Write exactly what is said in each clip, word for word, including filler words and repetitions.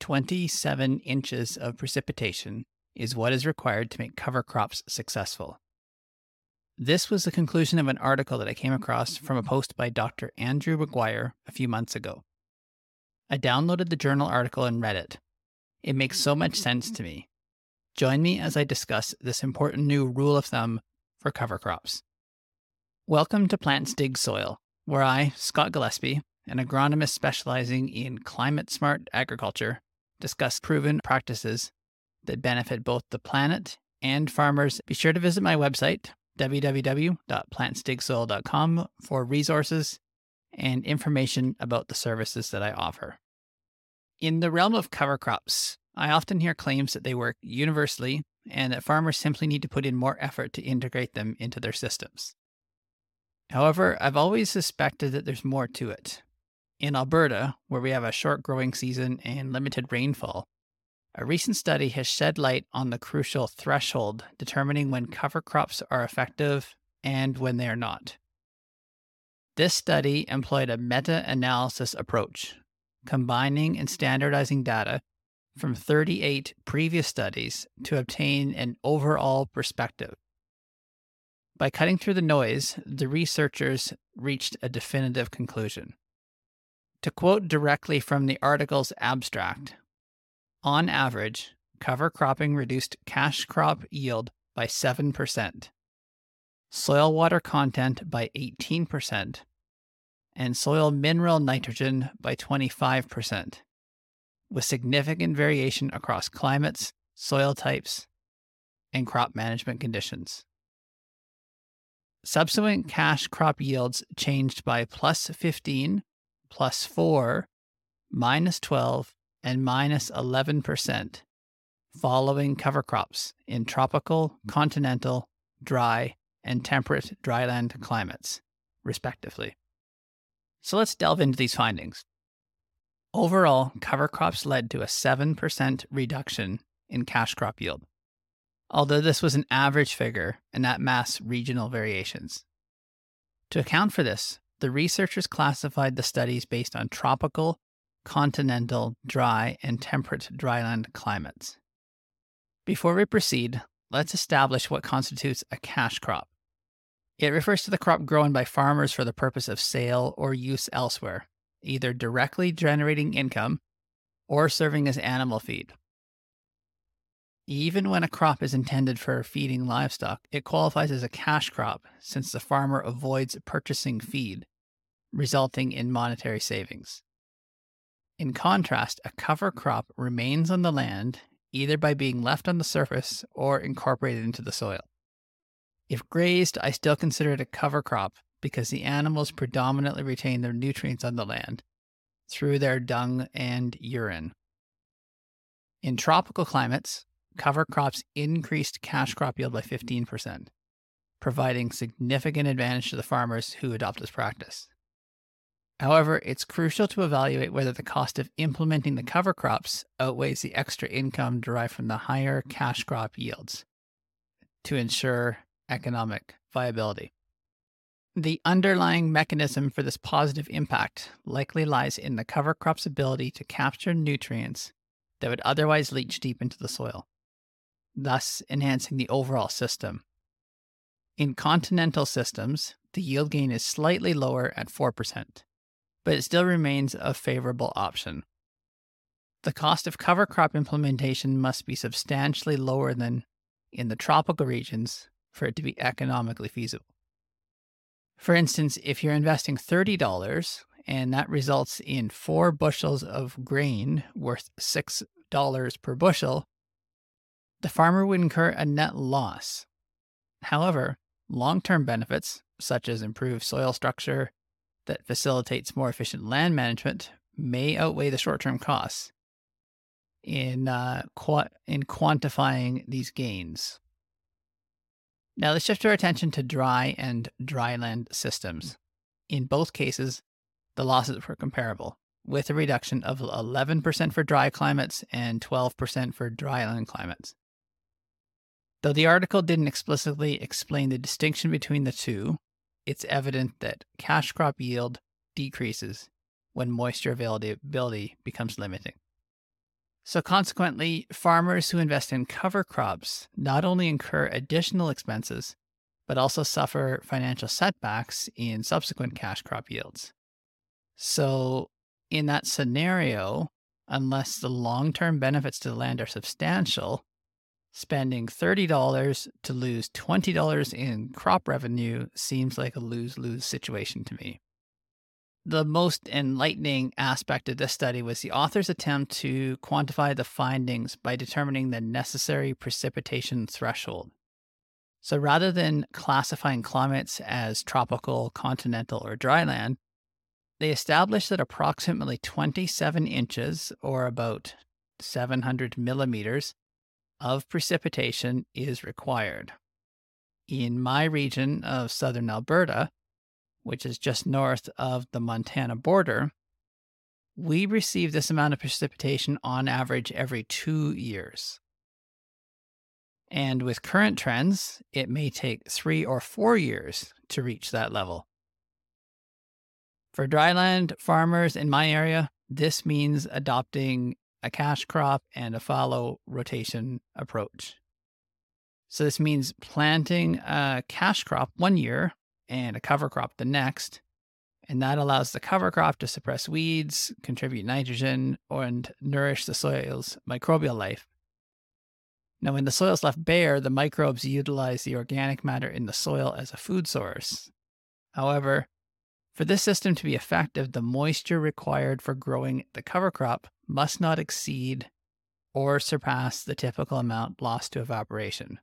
twenty-seven inches of precipitation is what is required to make cover crops successful. This was the conclusion of an article that I came across from a post by Doctor Andrew McGuire a few months ago. I downloaded the journal article and read it. It makes so much sense to me. Join me as I discuss this important new rule of thumb for cover crops. Welcome to Plants Dig Soil, where I, Scott Gillespie, an agronomist specializing in climate-smart agriculture, discuss proven practices that benefit both the planet and farmers. Be sure to visit my website, w w w dot plants dig soil dot com, for resources and information about the services that I offer. In the realm of cover crops, I often hear claims that they work universally and that farmers simply need to put in more effort to integrate them into their systems. However, I've always suspected that there's more to it. In Alberta, where we have a short growing season and limited rainfall, a recent study has shed light on the crucial threshold determining when cover crops are effective and when they are not. This study employed a meta-analysis approach, combining and standardizing data from thirty-eight previous studies to obtain an overall perspective. By cutting through the noise, the researchers reached a definitive conclusion. To quote directly from the article's abstract, on average, cover cropping reduced cash crop yield by seven percent, soil water content by eighteen percent, and soil mineral nitrogen by twenty-five percent, with significant variation across climates, soil types, and crop management conditions. Subsequent cash crop yields changed by plus fifteen, plus four, minus twelve, and minus eleven percent following cover crops in tropical, continental, dry, and temperate dryland climates, respectively. So let's delve into these findings. Overall, cover crops led to a seven percent reduction in cash crop yield, although this was an average figure and at mass regional variations. To account for this, the researchers classified the studies based on tropical, continental, dry, and temperate dryland climates. Before we proceed, let's establish what constitutes a cash crop. It refers to the crop grown by farmers for the purpose of sale or use elsewhere, either directly generating income or serving as animal feed. Even when a crop is intended for feeding livestock, it qualifies as a cash crop since the farmer avoids purchasing feed, resulting in monetary savings. In contrast, a cover crop remains on the land either by being left on the surface or incorporated into the soil. If grazed, I still consider it a cover crop because the animals predominantly retain their nutrients on the land through their dung and urine. In tropical climates, cover crops increased cash crop yield by fifteen percent, providing significant advantage to the farmers who adopt this practice. However, it's crucial to evaluate whether the cost of implementing the cover crops outweighs the extra income derived from the higher cash crop yields to ensure economic viability. The underlying mechanism for this positive impact likely lies in the cover crop's ability to capture nutrients that would otherwise leach deep into the soil, thus enhancing the overall system. In continental systems, the yield gain is slightly lower at four percent. But it still remains a favorable option. The cost of cover crop implementation must be substantially lower than in the tropical regions for it to be economically feasible. For instance, if you're investing thirty dollars and that results in four bushels of grain worth six dollars per bushel, the farmer would incur a net loss. However, long-term benefits, such as improved soil structure, that facilitates more efficient land management may outweigh the short-term costs in, uh, qu- in quantifying these gains. Now let's shift our attention to dry and dryland systems. In both cases, the losses were comparable, with a reduction of eleven percent for dry climates and twelve percent for dryland climates. Though the article didn't explicitly explain the distinction between the two, it's evident that cash crop yield decreases when moisture availability becomes limiting. So consequently, farmers who invest in cover crops not only incur additional expenses, but also suffer financial setbacks in subsequent cash crop yields. So in that scenario, unless the long-term benefits to the land are substantial, spending thirty dollars to lose twenty dollars in crop revenue seems like a lose-lose situation to me. The most enlightening aspect of this study was the author's attempt to quantify the findings by determining the necessary precipitation threshold. So rather than classifying climates as tropical, continental, or dryland, they established that approximately twenty-seven inches, or about seven hundred millimeters, of precipitation is required. In my region of southern Alberta, which is just north of the Montana border, we receive this amount of precipitation on average every two years. And with current trends, it may take three or four years to reach that level. For dryland farmers in my area, this means adopting a cash crop and a fallow rotation approach. So this means planting a cash crop one year and a cover crop the next, and that allows the cover crop to suppress weeds, contribute nitrogen, and nourish the soil's microbial life. Now, when the soil is left bare, the microbes utilize the organic matter in the soil as a food source. However, for this system to be effective, the moisture required for growing the cover crop must not exceed or surpass the typical amount lost to evaporation.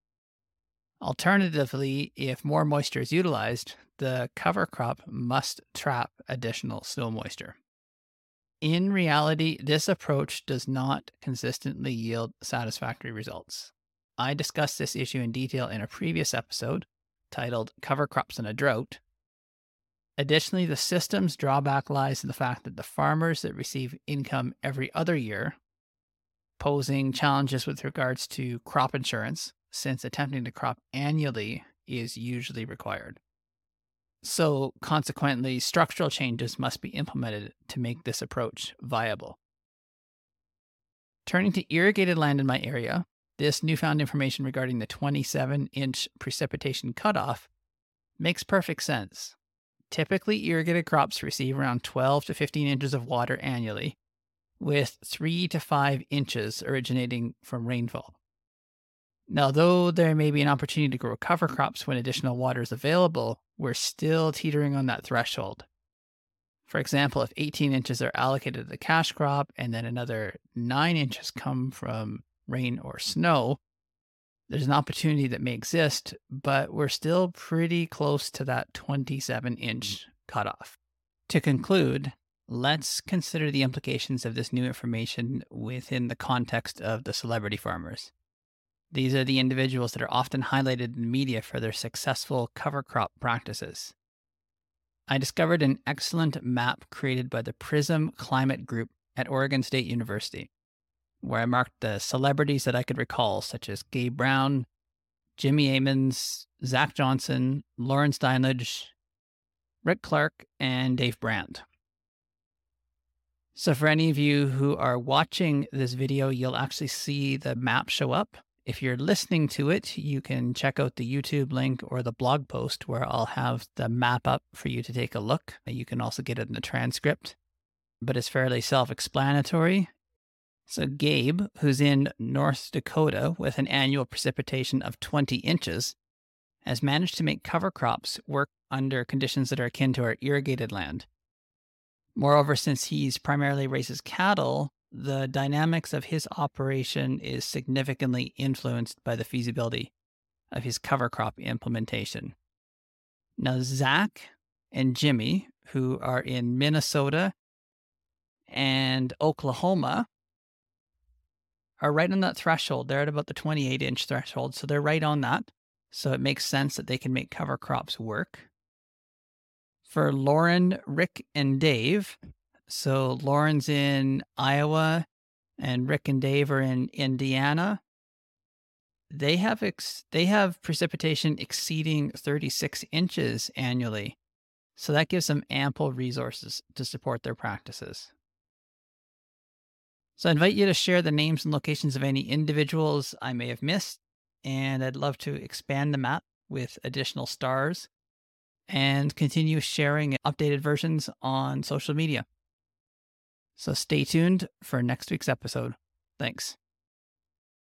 Alternatively, if more moisture is utilized, the cover crop must trap additional snow moisture. In reality, this approach does not consistently yield satisfactory results. I discussed this issue in detail in a previous episode titled Cover Crops in a Drought. Additionally, the system's drawback lies in the fact that the farmers that receive income every other year, posing challenges with regards to crop insurance, since attempting to crop annually is usually required. So consequently, structural changes must be implemented to make this approach viable. Turning to irrigated land in my area, this newfound information regarding the twenty-seven inch precipitation cutoff makes perfect sense. Typically, irrigated crops receive around twelve to fifteen inches of water annually, with three to five inches originating from rainfall. Now, though there may be an opportunity to grow cover crops when additional water is available, we're still teetering on that threshold. For example, if eighteen inches are allocated to the cash crop and then another nine inches come from rain or snow, there's an opportunity that may exist, but we're still pretty close to that twenty-seven inch cutoff. To conclude, let's consider the implications of this new information within the context of the celebrity farmers. These are the individuals that are often highlighted in the media for their successful cover crop practices. I discovered an excellent map created by the PRISM Climate Group at Oregon State University, where I marked the celebrities that I could recall, such as Gabe Brown, Jimmy Ammons, Zach Johnson, Lauren Steinledge, Rick Clark, and Dave Brandt. So for any of you who are watching this video, you'll actually see the map show up. If you're listening to it, you can check out the YouTube link or the blog post where I'll have the map up for you to take a look. You can also get it in the transcript, but it's fairly self-explanatory. So Gabe, who's in North Dakota with an annual precipitation of twenty inches, has managed to make cover crops work under conditions that are akin to our irrigated land. Moreover, since he's primarily raises cattle, the dynamics of his operation is significantly influenced by the feasibility of his cover crop implementation. Now, Zach and Jimmy, who are in Minnesota and Oklahoma, are right on that threshold. They're at about the twenty-eight inch threshold, so they're right on that. So it makes sense that they can make cover crops work. For Lauren, Rick, and Dave, so Lauren's in Iowa and Rick and Dave are in Indiana. They have ex- they have precipitation exceeding thirty-six inches annually. So that gives them ample resources to support their practices. So I invite you to share the names and locations of any individuals I may have missed, and I'd love to expand the map with additional stars and continue sharing updated versions on social media. So stay tuned for next week's episode. Thanks.